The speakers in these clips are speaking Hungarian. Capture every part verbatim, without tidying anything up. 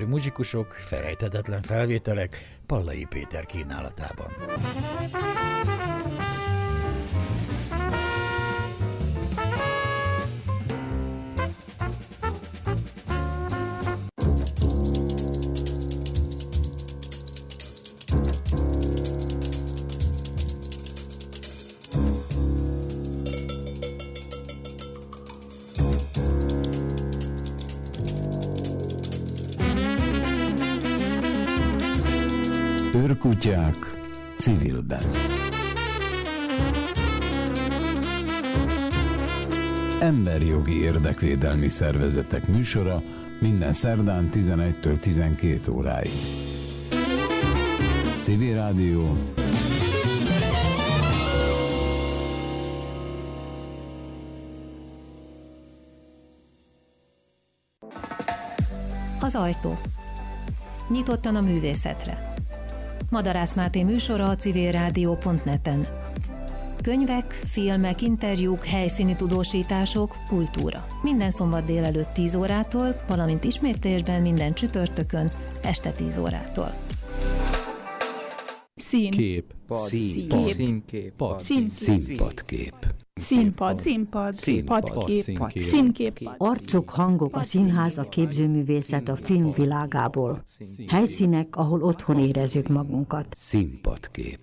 muzsikusok, felejthetetlen felvételek Pallai Péter kínálatában. Őrkutyák civilben. Emberjogi érdekvédelmi szervezetek műsora minden szerdán tizenegytől tizenkét óráig. Civil Rádió. Az ajtó. Nyitottan a művészetre. Madarász Máté műsora a civilrádió pont net-en. Könyvek, filmek, interjúk, helyszíni tudósítások, kultúra. Minden szombat délelőtt tíz órától, valamint ismétlésben minden csütörtökön este tíz órától. Szín. Kép. Szín. Színkép. Színpadkép. Színpad. Színpad. Színpadkép. Színkép. Arcok, hangok, a színház, a képzőművészet a film világából. Helyszínek, ahol otthon érezzük magunkat. Színpadkép.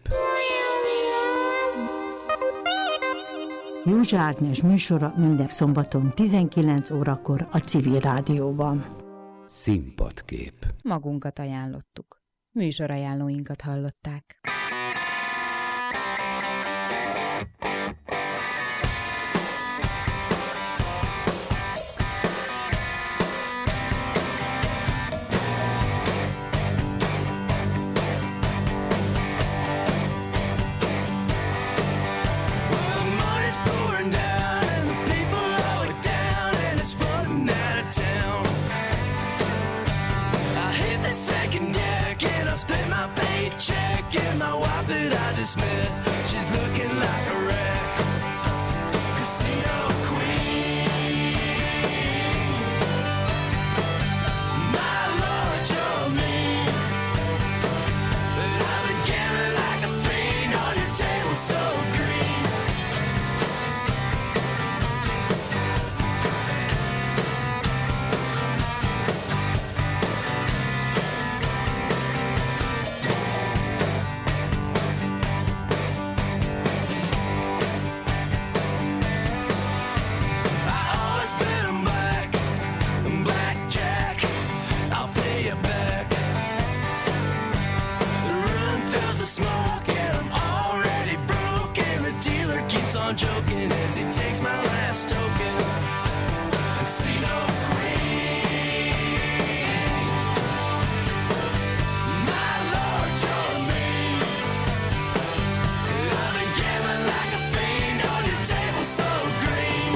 Józsa Ágnes műsora minden szombaton tizenkilenc órakor a Civil Rádióban. Színpadkép. Magunkat ajánlottuk. Műsorajánlóinkat hallották. Check in my wife that I just met. She's looking like a wreck. Casino queen. My Lord, you're mean. But I've been gambling like a fiend on your table so green. On joking as he takes my last token. Casino queen. My Lord, you're mean. I've been gambling like a fiend on your table so green.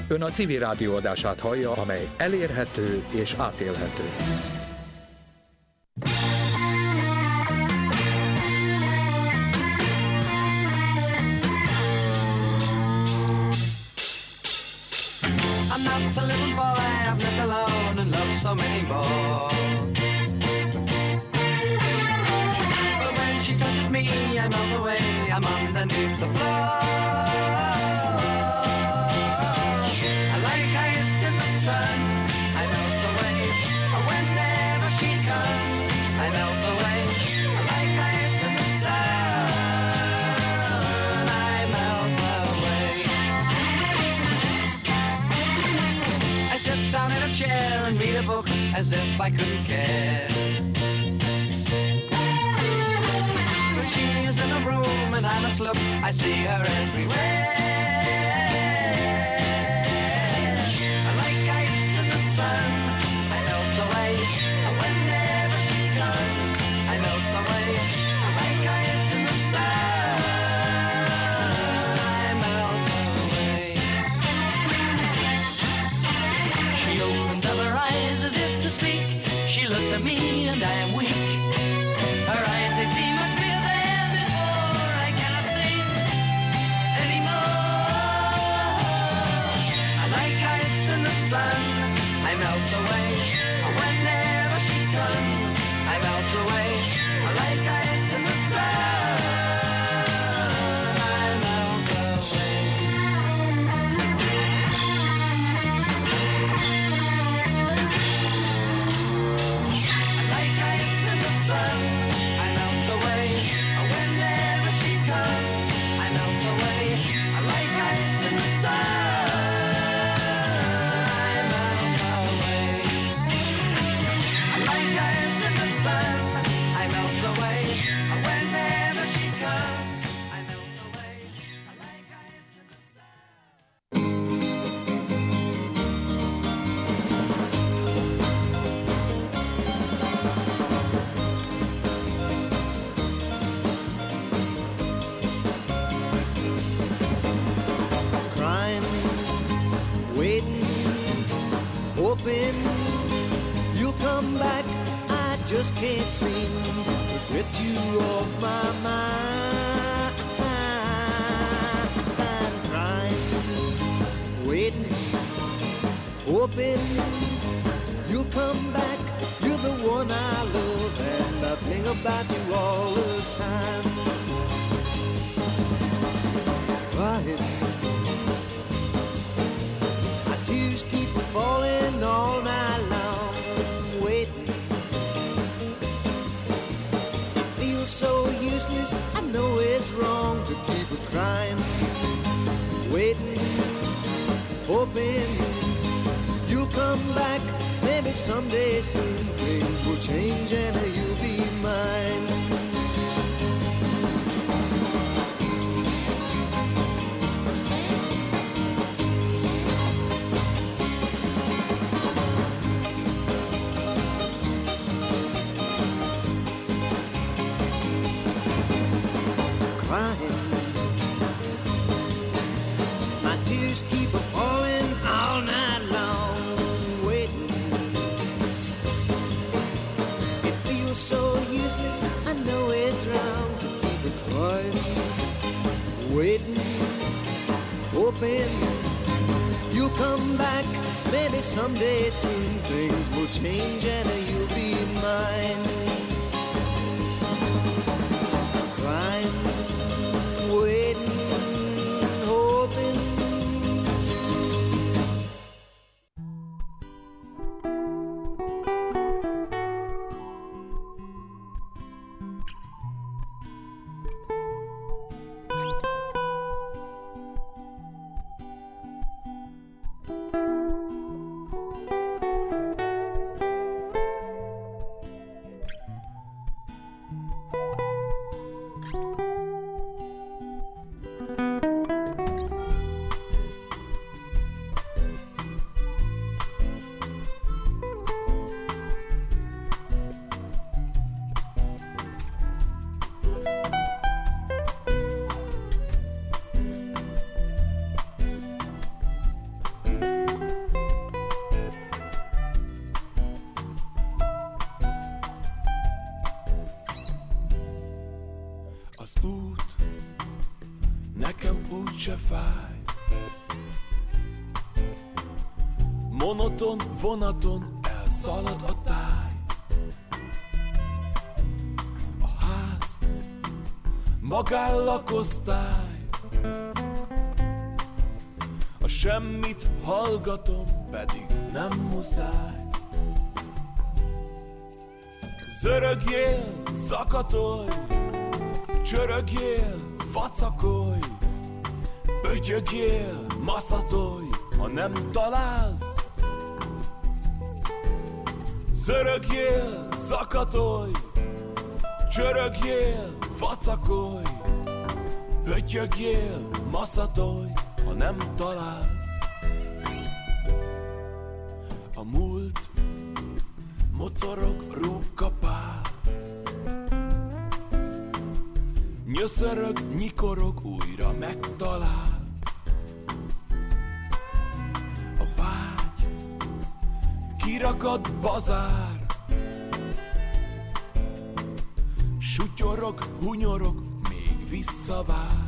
Ön a civil rádió adását hallja, amely elérhető és átélhető. I'm not a little boy, I've lived alone and loved so many more. But when she touches me, I melt away, I'm underneath the floor. I like ice in the sun, I melt away. Whenever she comes, I melt away. I like ice in the sun, I melt away. I sit down in a chair and read a book as if I couldn't care. But she is in a room and I must look, I see her everywhere. I like ice in the sun, I melt away. Whenever she comes, I melt away. I like ice in the sun, I melt away. She opens up her eyes as if to speak. She looks at me and I am weak. Her eyes, they see much bigger than before. I cannot think anymore. I like ice in the sun, I melt away. Whenever she comes, I melt away. I like ice in the sun, I melt away. I like ice in the sun, I melt away. Whenever she comes, I melt away. I like ice in the sun, I melt away. I like ice in the sun, I melt away. Whenever she comes, I melt away. I like ice in the sun. Crying, waiting, hoping you'll come back. I just can't seem to get you off my mind. I'm crying, waiting, hoping you'll come back. You're the one I love, and I think about you all the time. Crying, my tears keep falling all night long, waiting. It feels so useless, I know it's wrong to keep it crying. Waiting, hoping you'll come back. Maybe someday soon things will change and you'll be mine. Crying, my tears keep falling all night long, waiting. It feels so useless, I know it's wrong to keep it quiet. Waiting, hoping you'll come back. Maybe someday soon things will change and you'll be mine. Crying, waiting, hoping. se fáj. Monoton vonaton elszalad a táj. A ház magánlakosztály. A semmit hallgatom, pedig nem muszáj. Zörögjél, zakatolj, csörögjél, vacakolj, pötyögjél, maszatolj, ha nem találsz. Zörögjél, zakatolj, csörögjél, vacakolj, pötyögjél, maszatolj, ha nem találsz. A múlt mocorog, rúgkapál, nyöszörög, nyikorog, újra megtalál. A vágy kirakad bazár, sutyorog, hunyorog, még visszavár.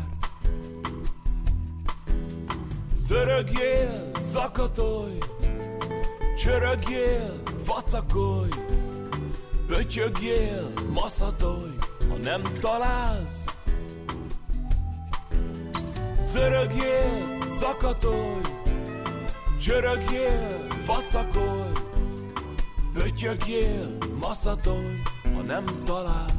Zörögjél, zakatolj, csörögjél, vacakolj, pötyögjél, maszatolj, ha nem találsz. Zörögjél, zakatolj, csörögjél, vacakolj, pötyögjél, maszatolj, ha nem találsz.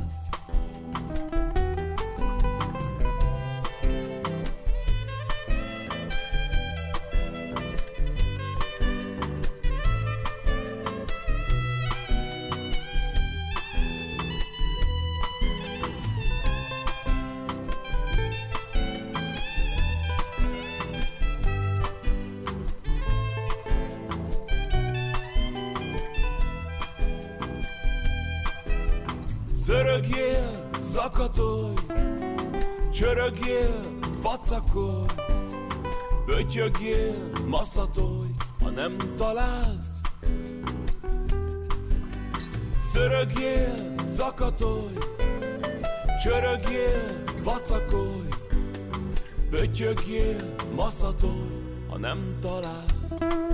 Zörögjél, zakatolj, csörögjél, vacakolj, pötyögjél, maszatolj, ha nem találsz. Zörögjél, zakatolj, csörögjél, vacakolj, pötyögjél, maszatolj, ha nem találsz.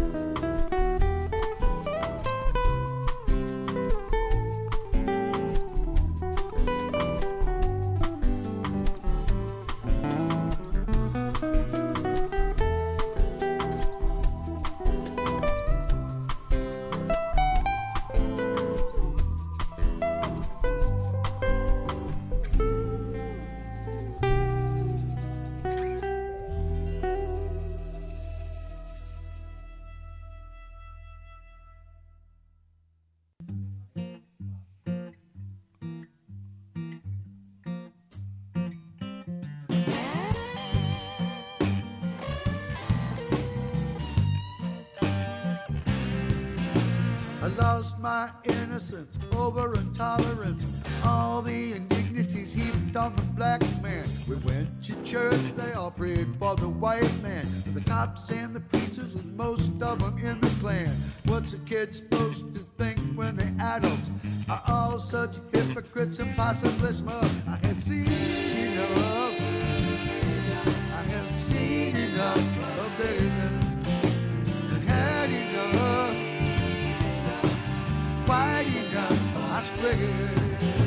I lost my innocence over intolerance, all the indignities heaped on the black man. We went to church, they all prayed for the white man, the cops and the preachers and most of them in the Klan. What's a kid supposed to think when the adults are all such hypocrites and possibly smug? I had seen enough, I had seen enough of this, I had enough, fighting up, I split.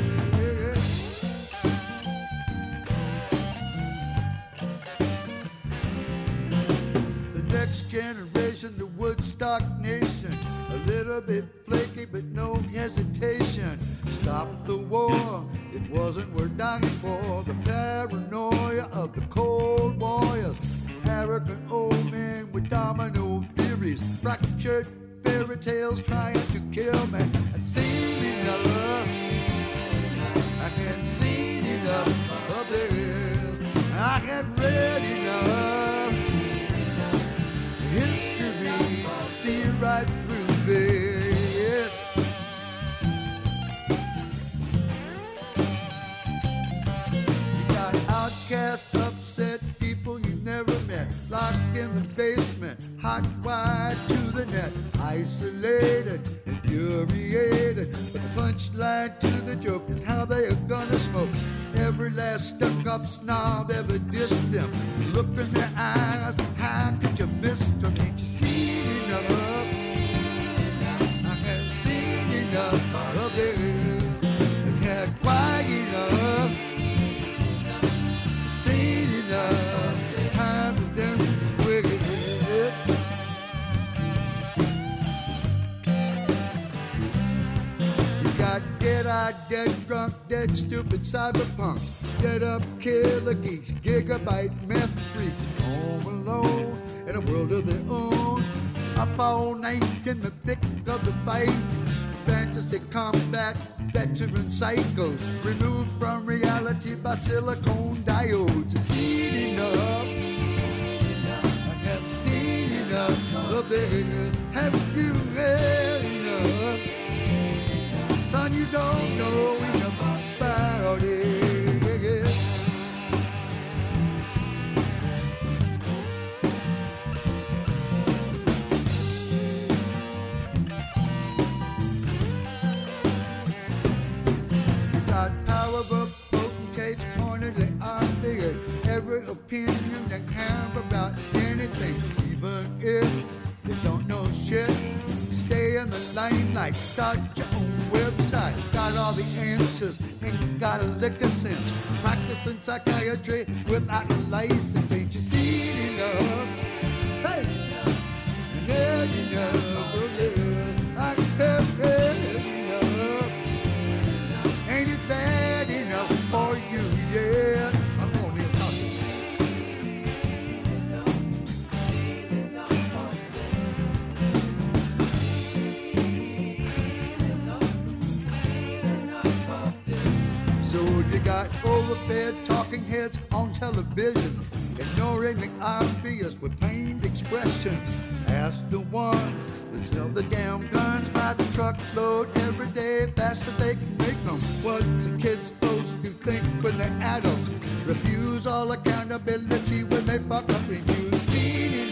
The next generation, the Woodstock nation, a little bit flaky but no hesitation. Stop the war, it wasn't worth dying for. The paranoia of the cold warriors, arrogant old men with domino theories, fractured fairy tales trying to kill me. I've seen enough, I had seen enough of this, I had read enough history to see right through this. You got outcast, upset people you never met, locked in the basement, hot wired to the net, isolated, infuriated. But the punchline to the joke is how they are gonna smoke. Every last stuck-up snob ever dissed them, looked in their got dead drunk, dead stupid cyberpunks, dead up killer geeks, gigabyte meth freaks, home alone in a world of their own. Up all night in the thick of the fight, fantasy combat, veteran psychos, removed from reality by silicone diodes. Seen enough, I have seen enough of this. Have you had enough? Son, you don't know enough about it. Power of potentates pointed at our figure. Every opinion they have about anything, even if they don't know shit. Stay in the limelight, start your own website. Got all the answers, ain't got a lick of sense. Practicing psychiatry without a license. Ain't you seen enough? Hey, had enough of it. I have had enough. Ain't it bad enough for you yet? I'm on this hustle. So you got overfed talking heads on television, ignoring the obvious with pained expressions. Ask the one that sell the damn guns by the truckload every day, faster they can make them. What's a kid supposed to think when they're adults? Refuse all accountability when they fuck up and you see